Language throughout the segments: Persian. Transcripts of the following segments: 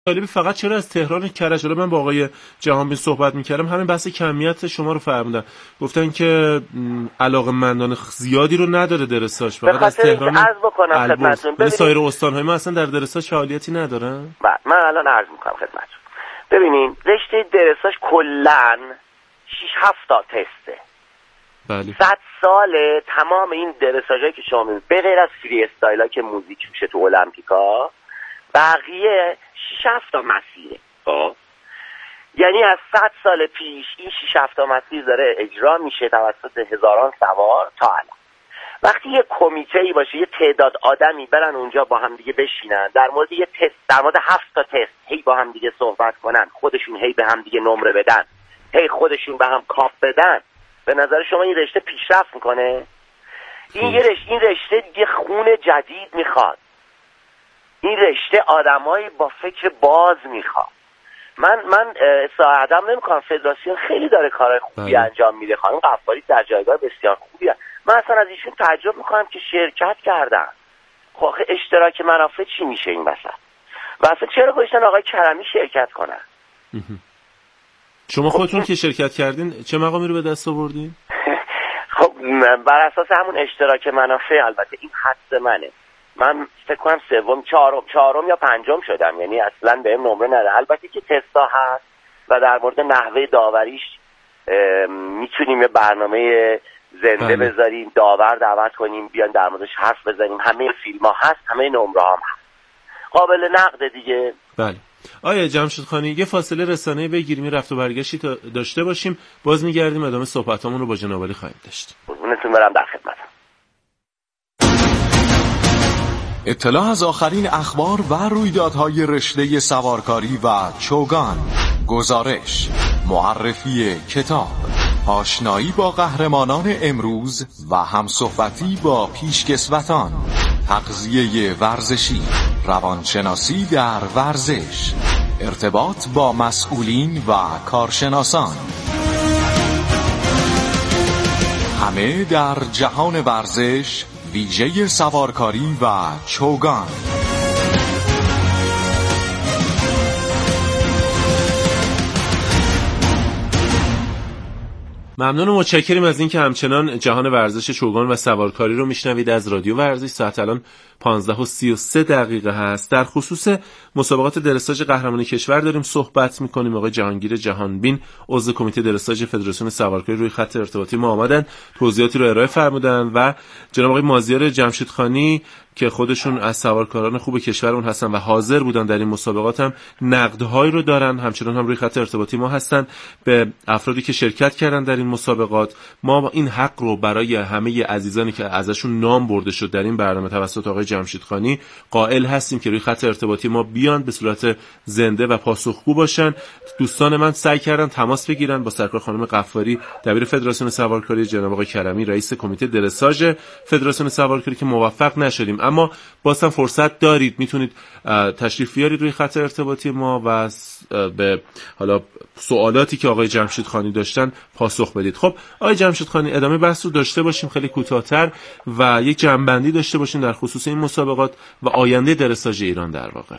طالبی فقط چرا از تهران کرج؟ حالا من با آقای جهانبین صحبت میکردم، همین بحث کمیت شما رو فرمودن، گفتن که علاقه‌مندان زیادی رو نداره درساج، فقط از تهران عرض بکنم خدمتتون. ولی سایر استان‌های ما اصلا در درساج فعالیتی ندارن. من الان عرض میکنم خدمتتون. ببینین رشته درساج کلاً 6-7 تا تسته. بله. 100 ساله تمام این درساجایی که شما میبینید به غیر از فری استایلا که موزیک میشه تو المپیکا، بقیه 6-7 تا مسیره. خب یعنی از 100 سال پیش این 6-7 تا مسیر داره اجرا میشه توسط هزاران سوار تا الان. وقتی یه کمیته‌ای باشه، یه تعداد آدمی برن اونجا با هم دیگه بشینن در مورد یه تست، در مورد 7 تا تست هی با هم دیگه صحبت کنن، خودشون هی به هم دیگه نمره بدن، هی خودشون به هم کاپ بدن، به نظر شما این رشته پیشرفت میکنه؟ این رشته دیگه خون جدید میخواد. این رشته آدمای با فکر باز میخواد. من ساعدم نمیکنم، فدراسیون خیلی داره کارهای خوبی انجام میده، خانم قفاری در جایگاه بسیار خوبی هست. من اصلا از ایشون تعجب میکنم که شرکت کردن. خب اشتراک منافع چی میشه این وسط؟ و اصلا چرا گذاشتن آقای کرمی شرکت کنن؟ شما خودتون که شرکت کردین چه مقامی رو به دست آوردین؟ خب بر اساس همون اشتراک منافع، البته این حدس منه، من فکر کنم سوم چهارم یا پنجم شدم، یعنی اصلا بهم نمره نده. البته که تستا هست و در مورد نحوه داوریش میتونیم یه برنامه زنده بذاریم، داور دعوت کنیم بیان در موردش حرف بزنیم. همه فیلم ها هست، همه نمره هم هست، قابل نقد دیگه. بله. آیا جمشیدخانی یه فاصله رسانه‌ای بگیریم، رفت و برگشتی داشته باشیم، باز میگردیم ادامه صحبتامون رو با جناب عالی خواهیم داشت. قربونتون برم، در خدمتم. اطلاع از آخرین اخبار و رویدادهای رشته سوارکاری و چوگان، گزارش، معرفی کتاب، آشنایی با قهرمانان امروز و همصحبتی با پیشکسوتان، تغذیه ورزشی، روانشناسی در ورزش، ارتباط با مسئولین و کارشناسان، همه در جهان ورزش، ویژه سوارکاری و چوگان. ممنون و متشکریم از اینکه همچنان جهان ورزش چوگان و سوارکاری رو میشنوید از رادیو ورزش. ساعت الان 15:33 هست. در خصوص مسابقات درساج قهرمانی کشور داریم صحبت میکنیم. آقای جهانگیر جهانبین عضو کمیته درساج فدراسیون سوارکاری روی خط ارتباطی ما آمدن، توضیحاتی رو ارائه فرمودن و جناب آقای مازیار جمشیدخانی که خودشون از سوارکاران خوب کشورمون هستن و حاضر بودن در این مسابقات هم نقدهایی رو دارن، همچنان هم روی خط ارتباطی ما هستن. به افرادی که شرکت کردن در این مسابقات ما این حق رو برای همه عزیزانی که ازشون نام برده شد در این برنامه توسط آقای جمشیدخانی قائل هستیم که روی خط ارتباطی ما بیان به صورت زنده و پاسخگو باشن. دوستان من سعی کردن تماس بگیرن با سرکار خانم قفاری دبیر فدراسیون سوارکاری، جناب آقای کرمی رئیس کمیته درساژ فدراسیون سوارکاری که موفق نشدیم، اما بازم فرصت دارید، میتونید تشریف بیارید روی خط ارتباطی ما و به حالا سوالاتی که آقای جمشیدخانی داشتن پاسخ بدید. خب آقای جمشیدخانی ادامه بحث رو داشته باشیم خیلی کوتاه‌تر و یک جمع‌بندی داشته باشیم در خصوص این مسابقات و آینده درساژ ایران در واقع.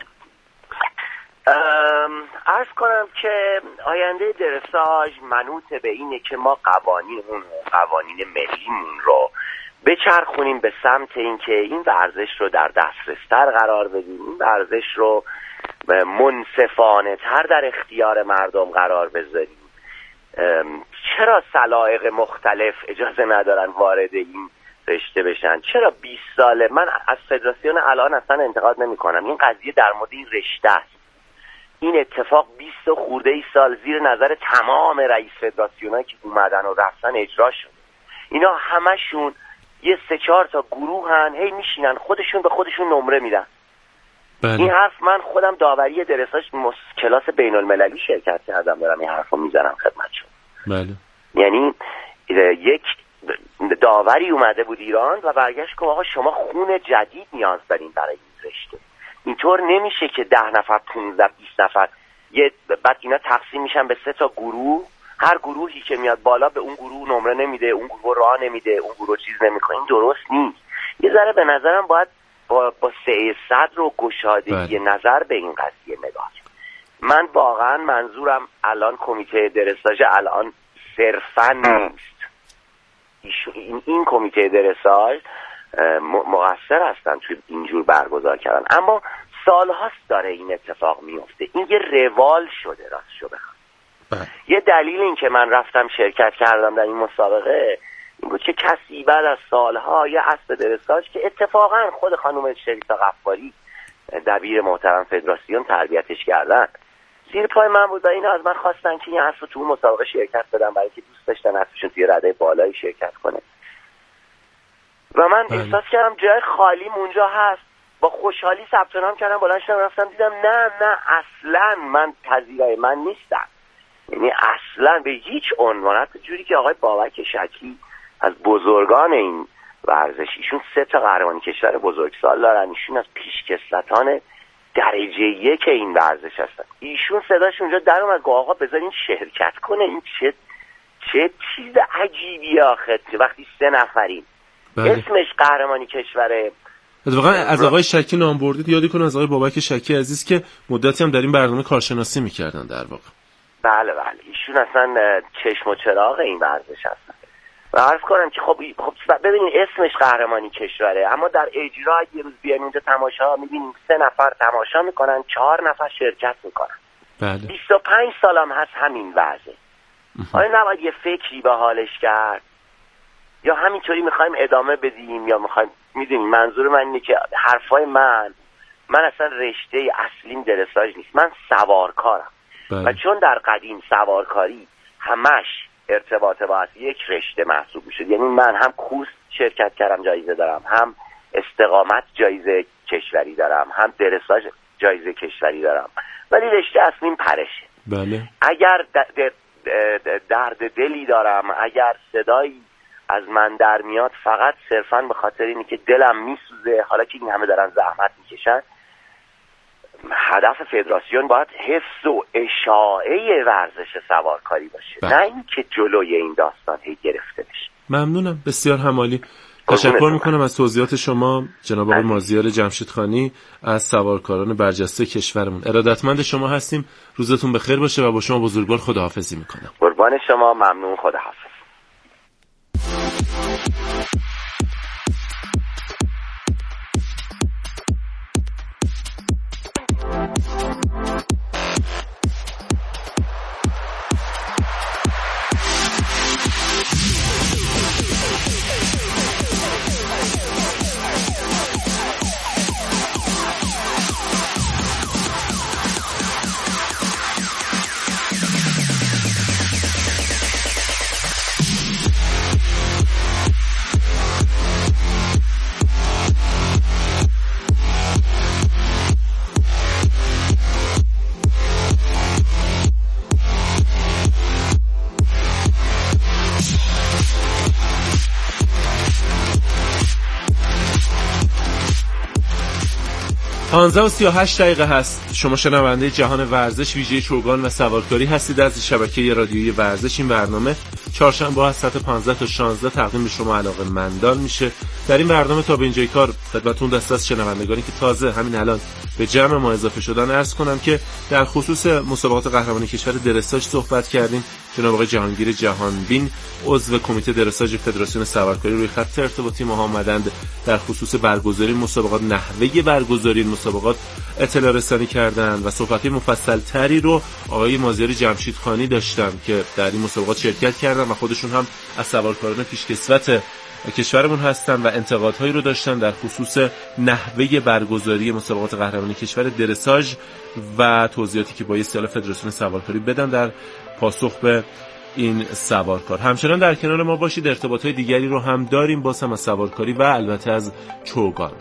عرض کنم که آینده درساژ منوط به اینه که ما قوانین ملیمون رو بچرخونیم به سمت اینکه این ورزش رو در دسترستر قرار بدیم، این ورزش رو منصفانه تر در اختیار مردم قرار بذاریم. چرا سلایق مختلف اجازه ندارن وارد این رشته بشن؟ چرا 20 ساله؟ من از فدراسیون الان اصلا انتقاد نمی کنم، این قضیه در مورد این رشته است. این اتفاق 20 خورده ای سال زیر نظر تمام رئیس فدراسیونایی که اومدن و رفتن اجرا شد. اینا همشون یه 3-4 تا گروهن، هی میشینن خودشون به خودشون نمره میدن. بله. این حرف من خودم داوری درساج کلاس بین المللی شرکت کردم، دارم این حرفو میزنم خدمتشون. بله. یعنی یک داوری اومده بود ایران و برگشت که آقا شما خون جدید نیاز دارین برای این رشته. اینطور نمیشه که 10 نفر 15 20 نفر بعد اینا تقسیم میشن به 3 تا گروه، هر گروهی که میاد بالا به اون گروه نمره نمیده، اون گروه راه نمیده، اون گروه چیز نمیکنه. این درست نیست. یه ذره به نظرم باید با سعه صدر و گشادگی نظر به این قضیه نگاه. من واقعا منظورم الان کمیته درساژ الان صرفا نیست. این کمیته درساژ مقصر هستن توی اینجور برگزار کردن، اما سالهاست داره این اتفاق میفته. این یه روال شده راستشو بخوام. یه دلیل این که من رفتم شرکت کردم در این مسابقه این بود که کسی بعد از سالها یه اسب درساژ که اتفاقا خود خانم شریفه غفاری دبیر محترم فدراسیون تربیتش کردن زیر پای من بود و این از من خواستن که این اسب تو مسابقه شرکت بدم برای که دوست داشتن اسبشون توی رده بالایی شرکت کنه و من احساس کردم جای خالی اونجا هست. با خوشحالی ثبت نام کردم، بلند شدم رفتم دیدم نه اصلا من پذیرای من نیستم، یعنی اصلا به هیچ عنوان. جوری که آقای بابک شکی از بزرگان این ورزش، ایشون 3 تا قهرمانی کشور بزرگسال دارن، ایشون از پیشکسوتان درجه 1 این ورزش هستن. ایشون صداش اونجا در اومد گفت آقا بذارین شرکت کنه. این چه چیز عجیبیه آخه وقتی 3 نفریم. اسمش قهرمانی کشوره. واقعا از آقای شکی نام بردید یادی کنم از آقای بابک شکی عزیز که مدتی هم در این برنامه کارشناسی میکردن در واقع. بله ایشون اصلا چشم و چراغ این ورزش هستن. و عرض کنم که خب ببینید اسمش قهرمانی کشوره، اما در اجرا یه روز بیاین اونجا تماشا میبینیم 3 نفر تماشا میکنن، 4 نفر شرکت میکنن. بله. 25 سالم هست همین ورزش. آیا نباید یه فکری به حالش کرد؟ یا همینطوری میخوایم ادامه بدیم یا میخوایم میدونیم منظور من اینه که حرفای من اصلا رشته اصلیم درساژ نیست، من سوارکارم. و چون در قدیم سوارکاری همش ارتباط با یک رشته محسوب میشد، یعنی من هم کوست شرکت کردم جایزه دارم، هم استقامت جایزه کشوری دارم، هم درساژ جایزه کشوری دارم، ولی رشته اصلیم پرشه. بله. اگر درد دلی دارم، اگر صدایی از من در میاد فقط صرفاً به خاطر اینه که دلم میسوزه، حالا که این همه دارن زحمت میکشن، هدف فدراسیون باید حفظ و اشاعه ورزش سوارکاری باشه، نه اینکه جلوی این داستان هی گرفته بشه. ممنونم، بسیار همالی. تشکر میکنم از توضیحات شما جناب آقای مازیار جمشیدخانی از سوارکاران برجسته کشورمون. ارادتمند شما هستیم. روزتون بخیر باشه و با شما بزرگوار خداحافظی میکنم. قربان شما، ممنون، خداحافظ. و 38 دقیقه هست. شما شنونده جهان ورزش ویژه چوگان و سوارکاری هستید از شبکه رادیویی ورزش. این برنامه چهارشنبه از ساعت 15 تا 16 تقدیم به شما علاقه‌مندان میشه. در این برنامه تا به اینجای کار خدمتتون دست از شنوندگانی که تازه همین الان به جمع ما اضافه شدن عرض کنم که در خصوص مسابقات قهرمانی کشور درساژ صحبت کردیم. جناب آقای جهانگیر جهانبین عضو کمیته درساژ فدراسیون سوارکاری روی خط ارتباطی ما آمدند. در خصوص برگزاری مسابقات، نحوه برگزاری مسابقات اطلاع رسانی کردند و صحبت مفصل تری رو آقای مازیار جمشیدخانی داشتن که در این مسابقات شرکت کردن و خودشون هم از سوارکاران پیشکسوت کشورمون هستن و انتقادهایی رو داشتن در خصوص نحوه برگزاری مسابقات قهرمانی کشور درساژ و توضیحاتی که بایستی حالا فدراسیون سوارکاری بدن در پاسخ به این سوارکار. همچنان در کنار ما باشید. ارتباطات دیگری رو هم داریم، باز هم از سوارکاری و البته از چوگان.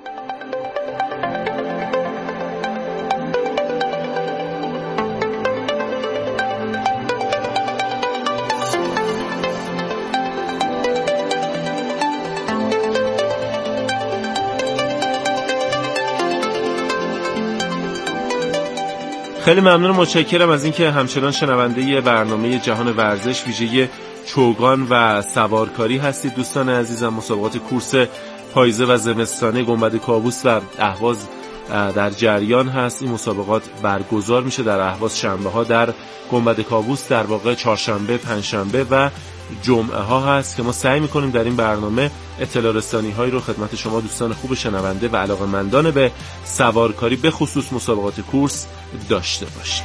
خیلی ممنونم، متشکرم از اینکه همچنان شنونده برنامه جهان ورزش ویژه چوگان و سوارکاری هستید. دوستان عزیزم، مسابقات کورس پاییزه و زمستانه گنبد کاووس و اهواز در جریان هست. این مسابقات برگزار میشه در اهواز شنبه ها در گنبد کاووس، در واقع چهارشنبه، پنجشنبه و جمعه ها هست که ما سعی میکنیم در این برنامه اطلاع رسانی هایی رو خدمت شما دوستان خوب شنونده و علاقه‌مندان به سوارکاری به خصوص مسابقات کورس داشته باشیم.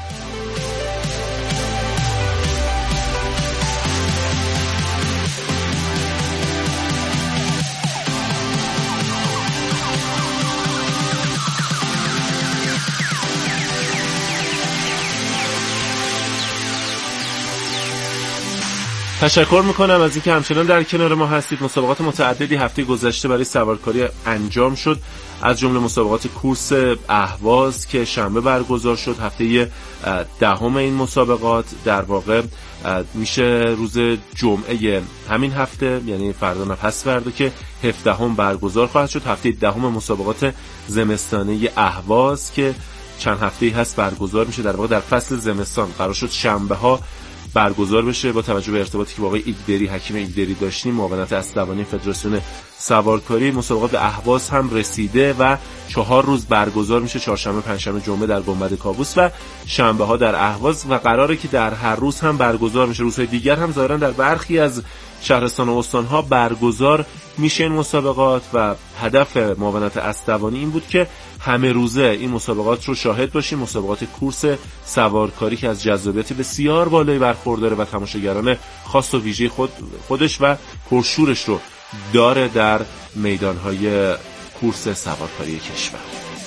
تشکر میکنم از اینکه همچنان در کنار ما هستید. مسابقات متعددی هفته گذشته برای سوارکاری انجام شد، از جمله مسابقات کورس اهواز که شنبه برگزار شد. هفته 10 این مسابقات در واقع میشه روز جمعه همین هفته، یعنی فردا نه پس فردا که 17 برگزار خواهد شد. هفته 10 مسابقات زمستانه اهواز که چند هفته‌ای هست برگزار میشه، در واقع در فصل زمستان قرار شد شنبه ها برگزار بشه. با توجه به ارتباطی که با آقای ایگدری، حکیم ایگدری داشتیم، معاونت اسدوانی فدراسیون سوارکاری، مسابقات اهواز هم رسیده و 4 روز برگزار میشه، چهارشنبه، پنجشنبه، جمعه در گنبد کاووس و شنبه ها در اهواز و قراره که در هر روز هم برگزار میشه. روزهای دیگر هم ظاهرا در برخی از شهرستان و استان‌ها برگزار میشه این مسابقات و هدف معاونت اسدوانی این بود که همه روزه این مسابقات رو شاهد باشیم. مسابقات کورس سوارکاری که از جذابیت بسیار بالایی برخورداره و تماشاگران خاص و ویژه خودش و پرشورش رو داره در میدان‌های کورس سوارکاری کشور.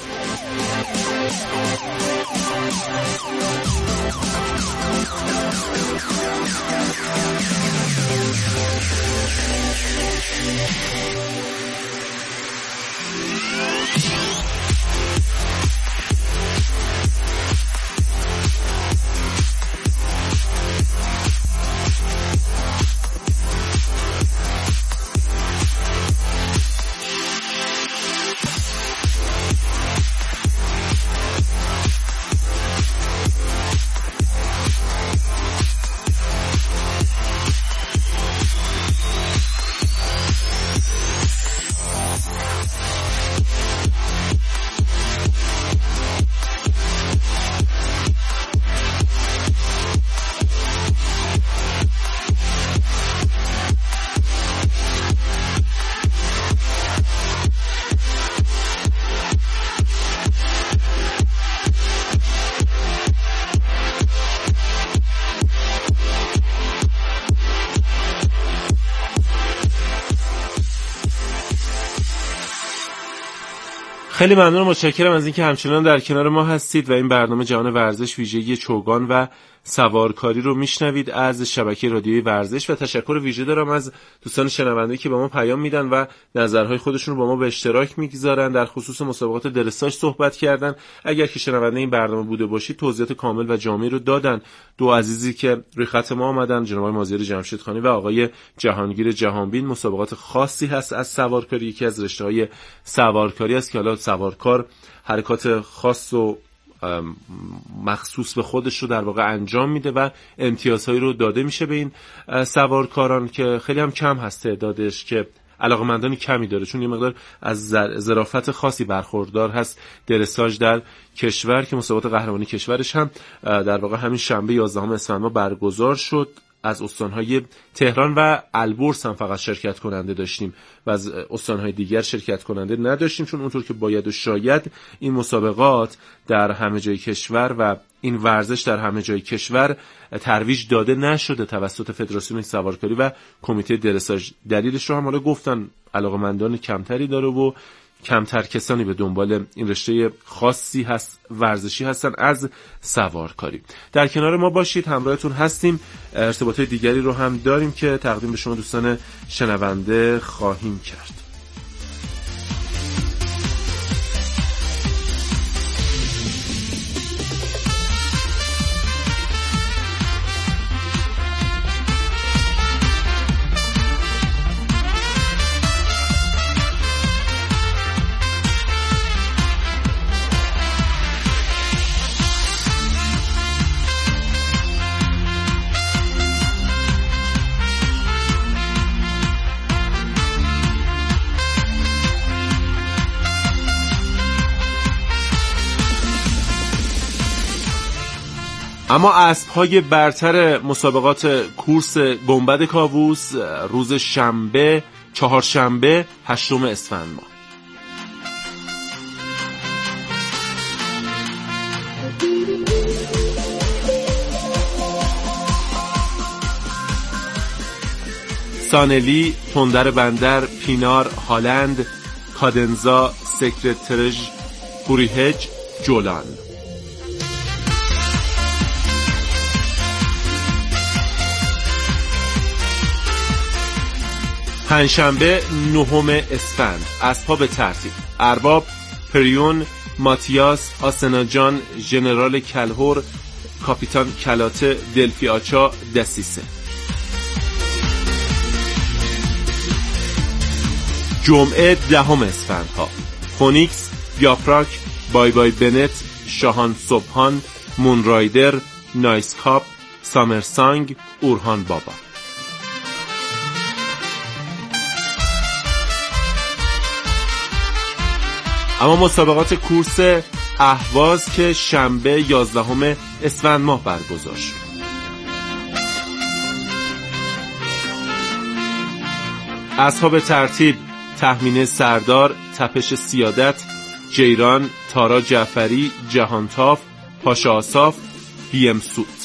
خیلی ممنونم، متشکرم از اینکه همچنان در کنار ما هستید و این برنامه جهان ورزش ویژگی چوگان و سوارکاری رو میشنوید از شبکه رادیویی ورزش و تشکر ویژه دارم از دوستان شنونده که به ما پیام میدن و نظرهای خودشون رو با ما به اشتراک میگذارن. در خصوص مسابقات درساژ صحبت کردن. اگر که شنونده این برنامه بوده باشید توضیحات کامل و جامعی رو دادن دو عزیزی که روی خط ما آمدن، جناب مازیار جمشیدخانی و آقای جهانگیر جهانبین. مسابقات خاصی هست از سوارکاری، یکی از رشته‌های سوارکاری است که حالا سوارکار حرکات خاص و مخصوص به خودش رو در واقع انجام میده و امتیازهایی رو داده میشه به این سوارکاران که خیلی هم کم هست تعدادش، که علاقه‌مندان کمی داره، چون یه مقدار از ظرافت خاصی برخوردار هست درساژ در کشور که مسابقات قهرمانی کشورش هم در واقع همین شنبه 11 اسفند ما برگزار شد. از استانهای تهران و البرز هم فقط شرکت کننده داشتیم و از استانهای دیگر شرکت کننده نداشتیم، چون اونطور که باید و شاید این مسابقات در همه جای کشور و این ورزش در همه جای کشور ترویج داده نشده توسط فدراسیون سوارکاری و کمیته درساژ. دلیلش رو هم حالا گفتن، علاقه‌مندان کمتری داره و کمتر کسانی به دنبال این رشته خاصی هست ورزشی هستن از سوارکاری. در کنار ما باشید، همراهتون هستیم. ارتباطات دیگری رو هم داریم که تقدیم به شما دوستان شنونده خواهیم کرد. اما اسب‌های برتر مسابقات کورس گنبد کاووس روز شنبه، چهارشنبه 8 اسفند ماه. سانلی، تندر بندر، پینار، هالند، کادنزا، سکرترژ، هوریهج، جولان. پنجشنبه 9 اسفند اسب‌ها به ترتیب: ارباب، پریون، ماتیاس، آسناجان، ژنرال کلهور، کاپیتان کلاته، دلفی آچا، دسیسه. جمعه 10 اسفندها: فونیکس، یاپراک، بای بای بنت، شاهان صبحان، مونرایدر، نایس کاپ، سامرسانگ، اورهان بابا. اما مسابقات کورس اهواز که شنبه 11 اسفند ماه برگزار شد. اصحاب ترتیب: تخمینه سردار، تپش سیادت، جیران، تارا جعفری، جهانتاف، پاشا آصاف، بیم سوت.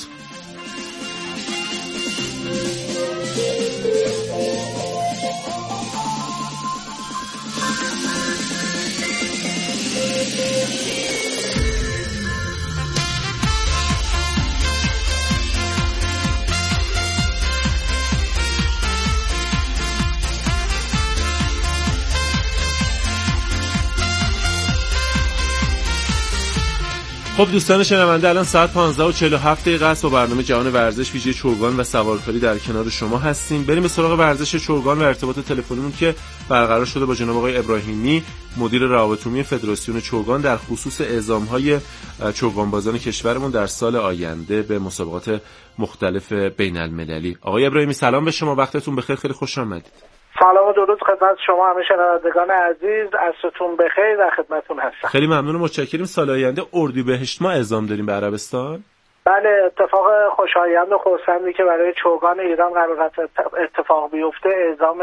خب دوستان شنونده، الان ساعت 15:47 است. با برنامه جهان ورزش ویژه چوگان و سوارکاری در کنار شما هستیم. بریم به سراغ ورزش چوگان و ارتباط تلفنیمون که برقرار شده با جناب آقای ابراهیمی، مدیر روابط عمومی فدراسیون چوگان، در خصوص اعزام‌های چوگانبازان کشورمون در سال آینده به مسابقات مختلف بین‌المللی. آقای ابراهیمی سلام به شما، وقتتون بخیر، خیلی خوش آمدید. سلام و درود خدمت شما همه شنوندگان عزیز، عصرتون بخیر، در خدمتتون هستم. خیلی ممنون و متشکریم. سال آینده اردیبهشت ما اعزام داریم به عربستان. بله، اتفاق خوشایند و خرسندی که برای چوگان ایران قرار اتفاق بیفته، اعزام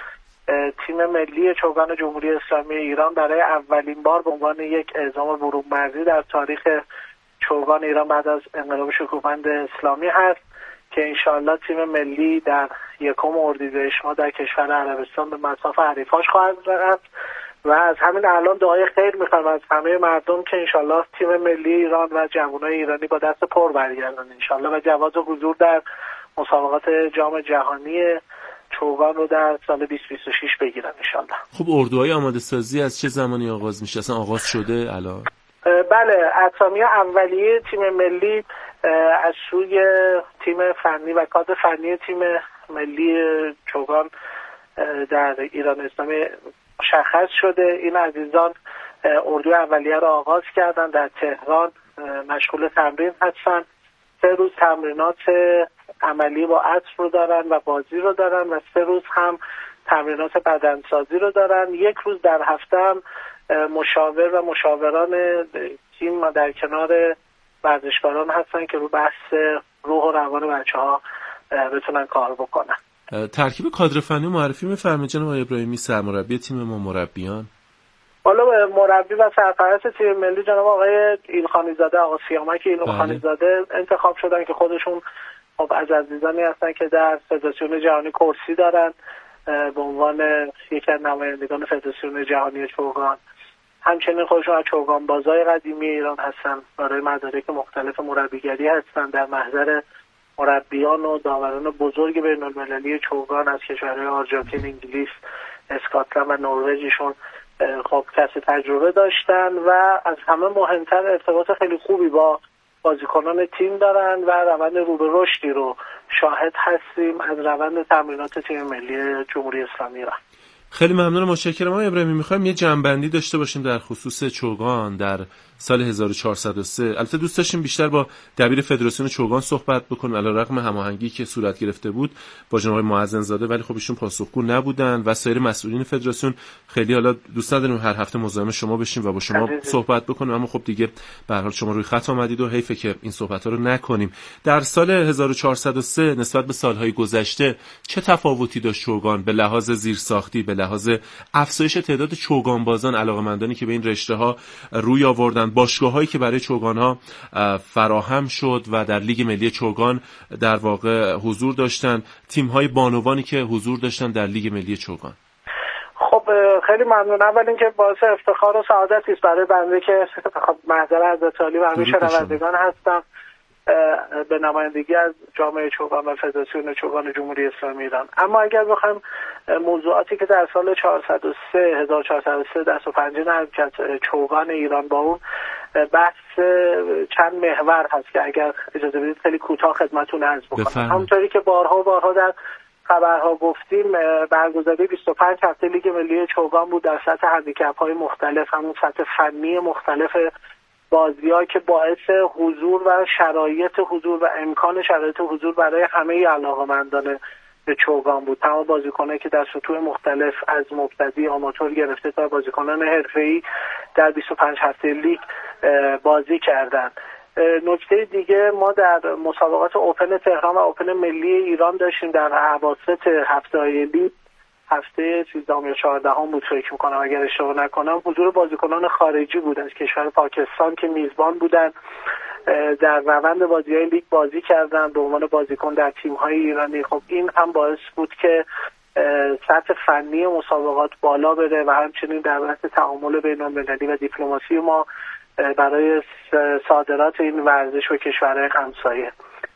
تیم ملی چوگان جمهوری اسلامی ایران برای اولین بار به عنوان یک اعزام برون‌مرزی در تاریخ چوگان ایران بعد از انقلاب شکوفند اسلامی هست که انشاءالله تیم ملی در 1 اردیبهشت ماه در کشور عربستان به مصاف حریفاش خواهد رفت و از همین الان دعای خیر می‌کنم از همه مردم که انشاءالله تیم ملی ایران و جوانای ایرانی با دست پر برگردن انشاءالله و جواز حضور در مسابقات جام جهانی چوگان رو در سال 2026 بگیرن انشاءالله. خب اردوهای آماده سازی از چه زمانی آغاز میشه؟ اصلا آغاز شده الان؟ بله، اسامی اولیه تیم ملی از سوی تیم فنی و کادر فنی تیم ملی چوگان در ایران اسلامی مشخص شده. این عزیزان اردوی اولیه را آغاز کردن، در تهران مشغول تمرین هستن. 3 روز تمرینات عملی با عطر رو دارن و بازی رو دارن و 3 روز هم تمرینات بدنسازی رو دارن. 1 روز در هفته هم مشاور و مشاوران تیم در کنار ورزشکاران هستن که رو بحث روح و روان بچه‌ها بتونن کار بکنن. ترکیب کادر فنی معرفی می‌فرمایید جناب آقای ابراهیمی، سرمربی تیم ما، مربیان؟ حالا مربی و سرپرست تیم ملی جناب آقای ایلخانی زاده، آقا سیامک ایلخانی زاده انتخاب شدن که خودشون خب از عزیزانی هستن که در فدراسیون جهانی کرسی دارن به عنوان یکی از نمایندگان فدراسیون جهانی چوگان. همچنین خودشون از چوگان بازای قدیمی ایران هستن، برای مدارک مختلف مربیگری هستن، در محضر مربیان و داوران بزرگ بین‌المللی چوگان از کشورهای آرژانتین، انگلیس، اسکاتلند و نروژشون خب کسب تجربه داشتن و از همه مهمتر ارتباط خیلی خوبی با بازیکنان تیم دارن و روند رو به رشدی رو شاهد هستیم از روند تمرینات تیم ملی جمهوری اسلامی ایران. خیلی ممنون و متشکرم آقای ابراهیمی. می‌خوایم یه جنبندی داشته باشیم در خصوص چوگان در سال 1403. البته دوست داشتیم بیشتر با دبیر فدراسیون چوگان صحبت بکنیم علیرغم هماهنگی که صورت گرفته بود با جناب معظم زاده، ولی خب ایشون پاسخگو نبودن و سایر مسئولین فدراسیون خیلی حالا دوست نداریم هر هفته مزاحم شما بشیم و با شما صحبت بکنیم، اما خب دیگه به هر حال شما روی خط آمدید و حیفه که این صحبت‌ها رو نکنیم. در سال 1403 نسبت به سال‌های گذشته چه تفاوتی داشت چوگان به لحاظ زیرساختی، به لحاظ افزایش تعداد چوگانبازان علاقه‌مندانی که به این رشته‌ها روی آوردن، باشگاه‌هایی که برای چوگان‌ها فراهم شد و در لیگ ملی چوگان در واقع حضور داشتن، تیم‌های بانوانی که حضور داشتن در لیگ ملی چوگان؟ خب خیلی ممنون. اول اینکه باعث افتخار و سعادتی است برای بنده که خب محضر حضرت عالی و همه شنوندگان هستم به نمایندگی از جامعه چوگان و فدراسیون چوگان جمهوری اسلامی ایران. اما اگر بخوایم موضوعاتی که در سال 1403 دست و پنجه نرم کرد چوگان ایران با اون بحث چند محور هست که اگر اجازه بدید خیلی کوتاه خدمتتون عرض بکنم. همونطوری که بارها در خبرها گفتیم، برگزاری 25 هفته لیگ ملی چوگان بود در سطح هندیکپ‌های مختلف، همون سطح فنی مختلف بازی‌ها که باعث حضور و شرایط حضور و امکان شرایط حضور برای همه علاقه‌مندان به چوگان بود. تمام بازیکنانی که در سطوح مختلف از مبتدی آماتور گرفته تا بازیکنان حرفه‌ای در 25 هفته لیگ بازی کردند. نکته دیگه، ما در مسابقات اوپن تهران و اوپن ملی ایران داشتیم در اواسط هفته‌های لیگ، هفته 13 یا 14 بود فکر می‌کنم اگر اشتباه نکنم، حضور بازیکنان خارجی بود از کشور پاکستان که میزبان بودن، در روند بازی‌های لیگ بازی کردن به عنوان بازیکن در تیم‌های ایرانی. خب این هم باعث بود که سطح فنی مسابقات بالا بره و همچنین در بحث تعامل بین‌المللی و دیپلماسی ما برای صادرات این ورزش و کشورهای همسایه.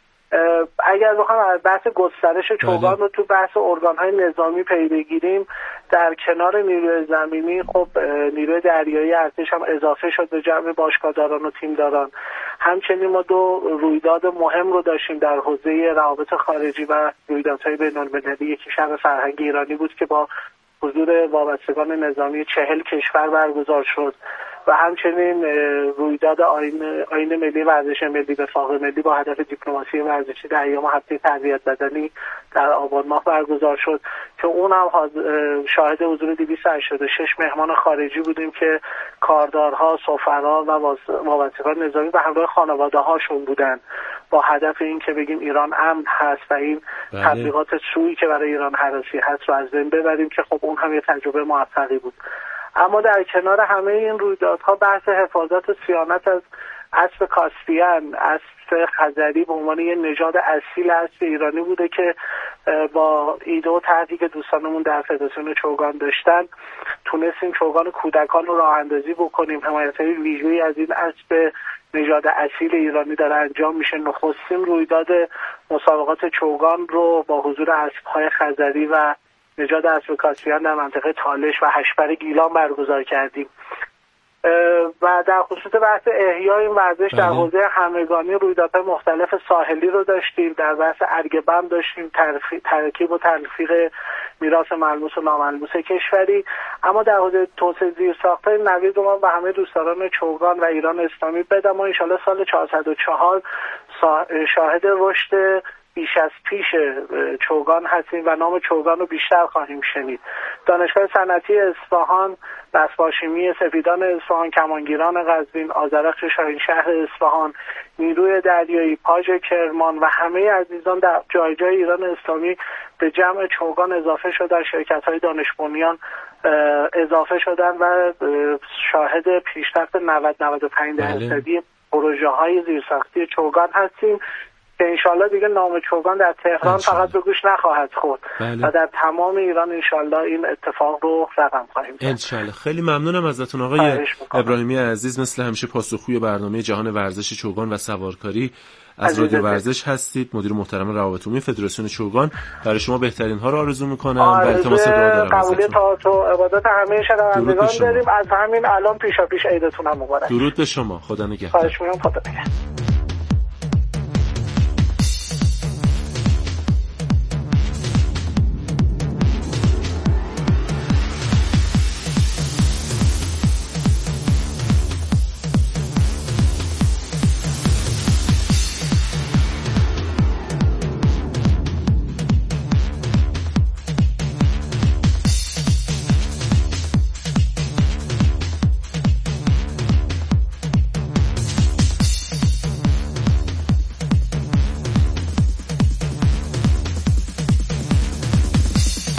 اگر بخوام بحث گسترش چوگان رو تو بحث ارگان‌های نظامی پی بگیریم، در کنار نیروی زمینی خب نیروی دریایی ارتش هم اضافه شد به جمع باشگاه‌داران و تیمداران. همچنین ما دو رویداد مهم رو داشتیم در حوزه روابط خارجی و رویدادهای بین‌المللی. یکی شب فرهنگ ایرانی بود که با حضور وابستگان نظامی 40 کشور برگزار شد و همچنین رویداد آیین ملی ورزش ملی وفاق ملی با هدف دیپلماسی ورزشی در ایام هفته تربیت بدنی در آبان ماه برگزار شد که اون هم شاهد حضور 286 مهمان خارجی بودیم که کاردارها، سفرا و وابستگان نظامی و همراه خانواده هاشون بودن با هدف این که بگیم ایران امن هست و این تبلیغات سویی که برای ایران هراسی هست رو از بین ببریم که خب اون هم یه تجربه موفقی بود. اما در کنار همه این رویدادها بحث حفاظت و صیانت از اسب کاسپیان، اسب خزری به عنوان یه نژاد اصیل اسب ایرانی بوده که با ایده و طرحی که دوستانمون در فدراسیون چوگان داشتن تونستیم چوگان کودکان رو راه اندازی بکنیم. حمایت‌های ویژه‌ای از این اسب نژاد اصیل ایرانی داره انجام میشه. نخستین رویداد مسابقات چوگان رو با حضور اسب‌های خزری و نژاد اسب کاسپیان در منطقه تالش و هشبر گیلان برگزار کردیم. و در خصوص بحث احیای این ورزش در حوزه همگانی رویدادهای مختلف ساحلی رو داشتیم. در بحث ارگبند داشتیم ترکیب و تلفیق میراث ملموس و ناملموس کشوری. اما در حوزه توسعه زیرساخت‌های نوید رو ما به همه دوستداران چوگان و ایران اسلامی بدم و انشالله سال 404 شاهد رشد بیش از پیش چوگان هستیم و نام چوگان رو بیشتر خواهیم شنید. دانشگاه صنعتی اصفهان، دستباشیمی سپیدان اصفهان، کمانگیران قزوین، آذرخش شاهینشهر اصفهان، نیروی دریایی، پاژ کرمان و همه عزیزان در جای جای ایران اسلامی به جمع چوگان اضافه شدن. شرکت‌های دانش بنیان اضافه شدن و شاهد پیشرفت 90-95% پروژه‌های زیرساختی چوگان هستیم که انشالله دیگه نام چوگان در تهران فقط به گوش نخواهد خورد و در تمام ایران انشالله این اتفاق رو رقم خواهیم زد. انشالله. خیلی ممنونم ازتون آقای ابراهیمی عزیز، مثل همیشه پاسخگوی برنامه جهان ورزش چوگان و سوارکاری از رادیو ورزش هستید. مدیر محترم روابط عمومی فدراسیون چوگان، برای شما بهترین ها رو آرزو میکنم و التماس دعا دارم قبول طاعت و عبادت همه شنوندگان داریم. از همین الان پیشاپیش عیدتون هم مبارک. درود به شما. خدا نگهدار. خواهش می‌کنم. خدا نگهدار.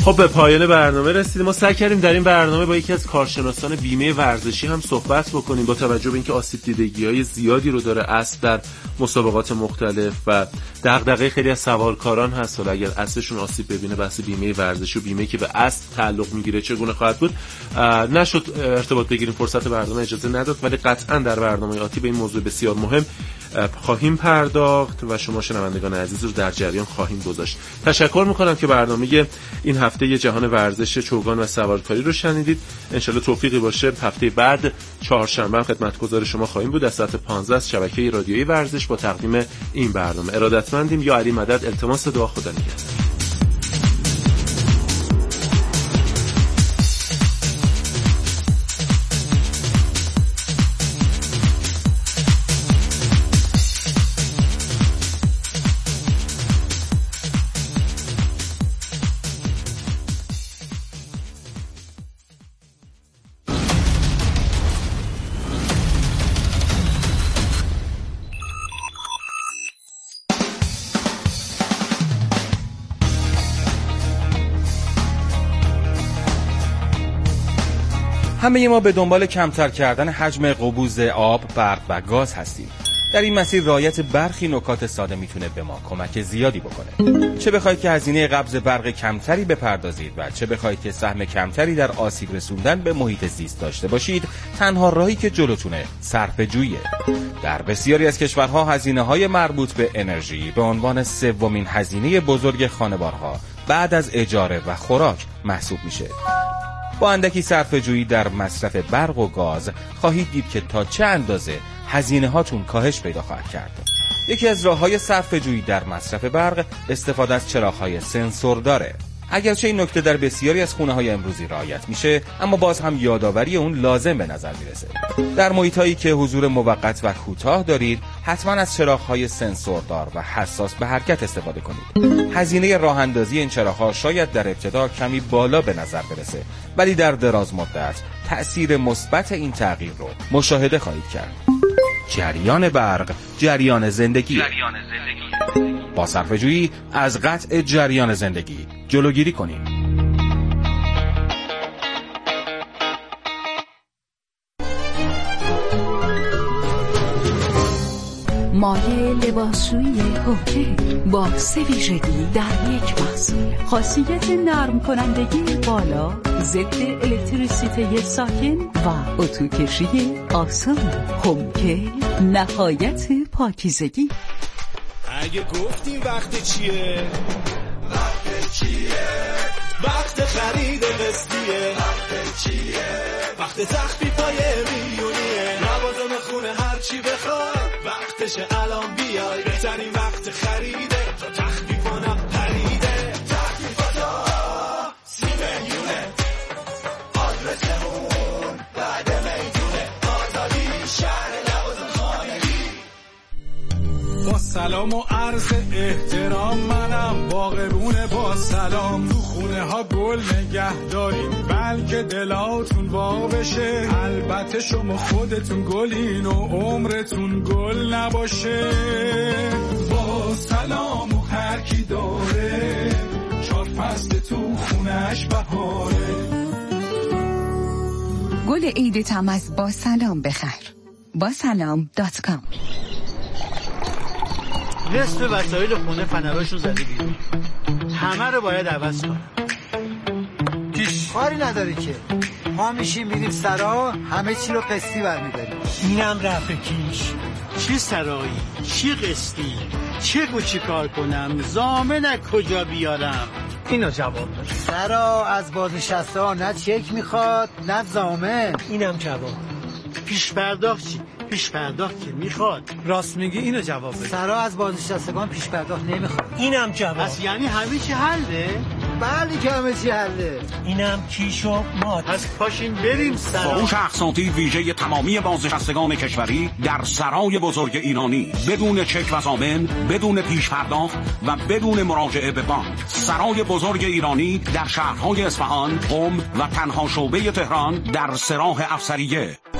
خب به پایان برنامه رسیدیم. ما سعی کردیم در این برنامه با یکی از کارشناسان بیمه ورزشی هم صحبت بکنیم با توجه به اینکه آسیب دیدگی‌های زیادی رو داره اسب در مسابقات مختلف و دغدغه خیلی از سوارکاران هست و اگر اسبشون آسیب ببینه بحث بیمه ورزشی و بیمه‌ای که به اسب تعلق میگیره چگونه خواهد بود. نشد ارتباط بگیریم، فرصت برنامه اجازه نداد، ولی قطعاً در برنامه آتی به این موضوع بسیار مهم خواهیم پرداخت و شما شنوندگان عزیز رو در جریان خواهیم گذاشت. تشکر میکنم که برنامه این هفته جهان ورزش چوگان و سوارکاری رو شنیدید. انشالله توفیقی باشه. هفته بعد چهارشنبه خدمتگزار شما خواهیم بود از ساعت 15 از شبکه رادیویی ورزش با تقدیم این برنامه. ارادتمندیم. یا علی مدد. التماس دعا. خدا نگهدار. همه ما به دنبال کمتر کردن حجم قبوز آب، برق و گاز هستیم. در این مسیر رعایت برخی نکات ساده میتونه به ما کمک زیادی بکنه. چه بخواید که هزینه قبض برق کمتری بپردازید و چه بخواید که سهم کمتری در آسیب رسوندن به محیط زیست داشته باشید، تنها راهی که جلوتونه صرفه‌جوییه. در بسیاری از کشورها هزینه‌های مربوط به انرژی به عنوان سومین هزینه بزرگ خانوارها بعد از اجاره و خوراک محسوب میشه. با اندکی صرفه‌جویی در مصرف برق و گاز خواهید دید که تا چه اندازه هزینه هاتون کاهش پیدا خواهد کرد. یکی از راه‌های صرفه‌جویی در مصرف برق استفاده از چراغ‌های سنسور داره. اگرچه این نکته در بسیاری از خونه‌های امروزی رعایت میشه، اما باز هم یادآوری اون لازم به نظر میرسه. در محیطایی که حضور موقت و کوتاه دارید، حتما از چراغ‌های سنسوردار و حساس به حرکت استفاده کنید. هزینه راه‌اندازی این چراغ‌ها شاید در ابتدا کمی بالا به نظر برسه، ولی در دراز مدت تأثیر مثبت این تغییر رو مشاهده خواهید کرد. جریان برق، جریان زندگی. با صرفه‌جویی از قطع جریان زندگی جلوگیری کنیم. مایه لباسشویی هوکه با 3 ویژگی در یک محصول. خاصیت نرم کنندگی بالا، ضد الکتریسیته ساکن و اتوکشی آسان. هوکه نهایت پاکیزگی. اگه گفتیم وقت چیه؟ وقت چیه؟ وقت خرید قسطیه. وقت چیه؟ وقت تخفیفای میلیونیه. لوازم خونه هر چی بخوای وقتشه الان بیای. بهترین وقت خریده تا تخفیفانا پریده. تخفیفاتا 30 میلیونه. آدرسمون بعد میدونه. آزادی شهر لوازم خانگی. با سلام و عرض احترام منم باغبون با سلام. تو خونه ها گل نگه داریم بلکه دلاتون وا بشه. البته شما خودتون گلین و عمرتون گل نباشه. با سلام و هر کی داره 4 فصل تو خونش بهاره. گل عیدتم از با سلام بخر. basalam.com. نصف وسایل خونه فنراشو زده بیرون. همه رو باید عوض کنم. کاری نداری که ما میشیم میریم سرا همه چی رو قسطی برمیداریم. اینم رفع کیش. چه سرایی، چه قسطی، چه چی کار کنم، ضامن کجا بیارم. اینو جواب داد. سرا از بازنشسته ها نه چک میخواد نه ضامن. اینم جواب. پیش پرداخت چی؟ پیش پرداخت که میخواد. راست میگی، اینو جواب بده. سرا از بازنشستگان پیش پرداخت نمیخواد. اینم جواب. پس یعنی همه چی حله؟ بله که همه چی حله. اینم کیش و ماد. پس پاشین بریم سرا. فروش اقساطی ویژه تمامی بازنشستگان کشوری در سرای بزرگ ایرانی بدون چک و ضامن، بدون پیش پرداخت و بدون مراجعه به بانک. سرای بزرگ ایرانی در شهرهای اصفهان، قم و تنها شعبه تهران در سراح افسریه.